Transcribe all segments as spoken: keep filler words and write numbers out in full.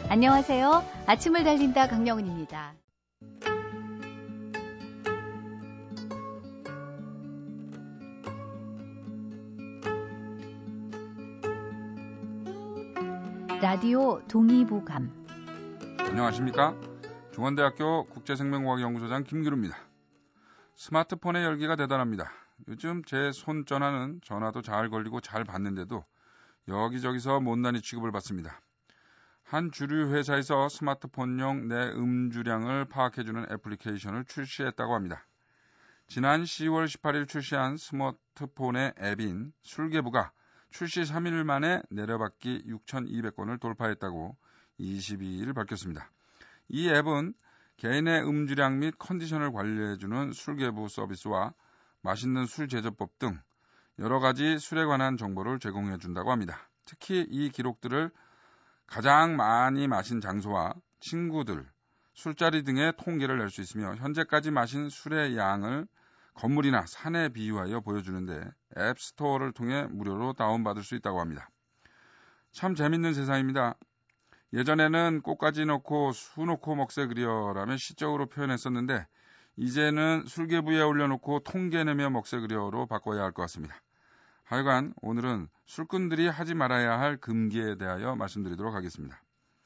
안녕하세요. 아침을 달린다 강영은입니다. 라디오 동의보감. 안녕하십니까? 중원대학교 국제생명과학연구소장 김규루입니다. 스마트폰의 열기가 대단합니다. 요즘 제 손 전화는 전화도 잘 걸리고 잘 받는데도 여기저기서 못난이 취급을 받습니다. 한 주류 회사에서 스마트폰용 내 음주량을 파악해주는 애플리케이션을 출시했다고 합니다. 지난 시월 십팔일 출시한 스마트폰의 앱인 술계부가 출시 삼 일 만에 내려받기 육천이백 건을 돌파했다고 이십이일 밝혔습니다. 이 앱은 개인의 음주량 및 컨디션을 관리해주는 술계부 서비스와 맛있는 술 제조법 등 여러 가지 술에 관한 정보를 제공해준다고 합니다. 특히 이 기록들을 가장 많이 마신 장소와 친구들, 술자리 등의 통계를 낼 수 있으며 현재까지 마신 술의 양을 건물이나 산에 비유하여 보여주는데 앱스토어를 통해 무료로 다운받을 수 있다고 합니다. 참 재밌는 세상입니다. 예전에는 꽃가지 넣고 수 놓고 먹세 그려라며 시적으로 표현했었는데 이제는 술계부에 올려놓고 통계 내며 먹세 그려로 바꿔야 할 것 같습니다. 하여간 오늘은 술꾼들이 하지 말아야 할 금기에 대하여 말씀드리도록 하겠습니다.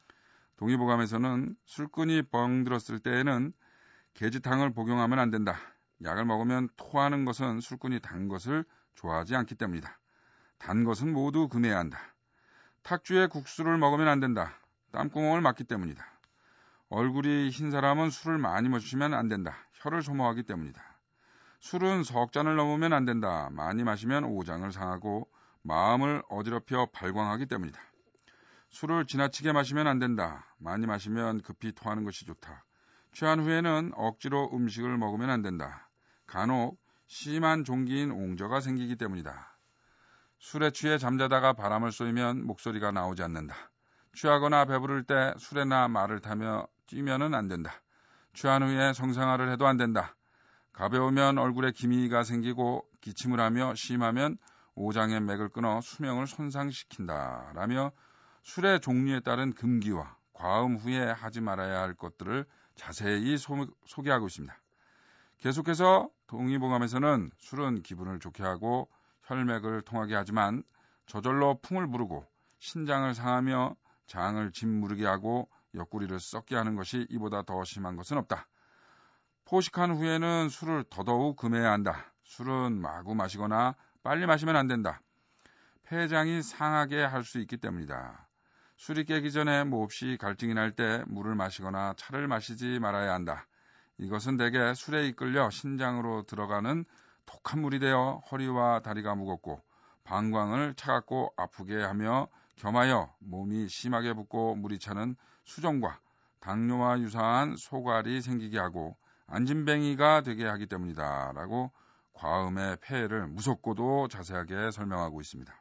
동의보감에서는 술꾼이 벙들었을 때에는 계지탕을 복용하면 안 된다. 약을 먹으면 토하는 것은 술꾼이 단 것을 좋아하지 않기 때문이다. 단 것은 모두 금해야 한다. 탁주에 국수를 먹으면 안 된다. 땀구멍을 막기 때문이다. 얼굴이 흰 사람은 술을 많이 마시면 안 된다. 혀를 소모하기 때문이다. 술은 석 잔을 넘으면 안 된다. 많이 마시면 오장을 상하고 마음을 어지럽혀 발광하기 때문이다. 술을 지나치게 마시면 안 된다. 많이 마시면 급히 토하는 것이 좋다. 취한 후에는 억지로 음식을 먹으면 안 된다. 간혹 심한 종기인 옹저가 생기기 때문이다. 술에 취해 잠자다가 바람을 쏘이면 목소리가 나오지 않는다. 취하거나 배부를 때 술에나 말을 타며 뛰면은 안 된다. 취한 후에 성생활을 해도 안 된다. 가벼우면 얼굴에 기미가 생기고 기침을 하며 심하면 오장의 맥을 끊어 수명을 손상시킨다. 라며 술의 종류에 따른 금기와 과음 후에 하지 말아야 할 것들을 자세히 소, 소개하고 있습니다. 계속해서 동의보감에서는 술은 기분을 좋게 하고 혈맥을 통하게 하지만 저절로 풍을 부르고 신장을 상하며 장을 짓무르게 하고 옆구리를 썩게 하는 것이 이보다 더 심한 것은 없다. 포식한 후에는 술을 더더욱 금해야 한다. 술은 마구 마시거나 빨리 마시면 안 된다. 폐장이 상하게 할 수 있기 때문이다. 술이 깨기 전에 몹시 갈증이 날 때 물을 마시거나 차를 마시지 말아야 한다. 이것은 대개 술에 이끌려 신장으로 들어가는 독한 물이 되어 허리와 다리가 무겁고 방광을 차갑고 아프게 하며 겸하여 몸이 심하게 붓고 물이 차는 수종과 당뇨와 유사한 소갈이 생기게 하고 안진뱅이가 되게 하기 때문이다. 라고 과음의 폐해를 무섭고도 자세하게 설명하고 있습니다.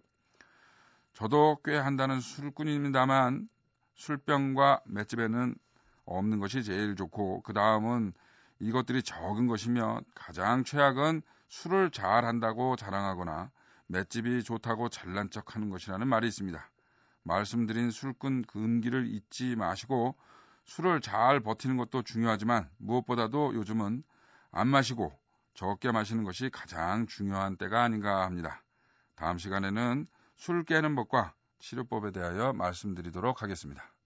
저도 꽤 한다는 술꾼입니다만 술병과 맷집에는 없는 것이 제일 좋고 그 다음은 이것들이 적은 것이며 가장 최악은 술을 잘한다고 자랑하거나 맷집이 좋다고 잘난 척하는 것이라는 말이 있습니다. 말씀드린 술꾼 금기를 잊지 마시고 술을 잘 버티는 것도 중요하지만 무엇보다도 요즘은 안 마시고 적게 마시는 것이 가장 중요한 때가 아닌가 합니다. 다음 시간에는 술 깨는 법과 치료법에 대하여 말씀드리도록 하겠습니다.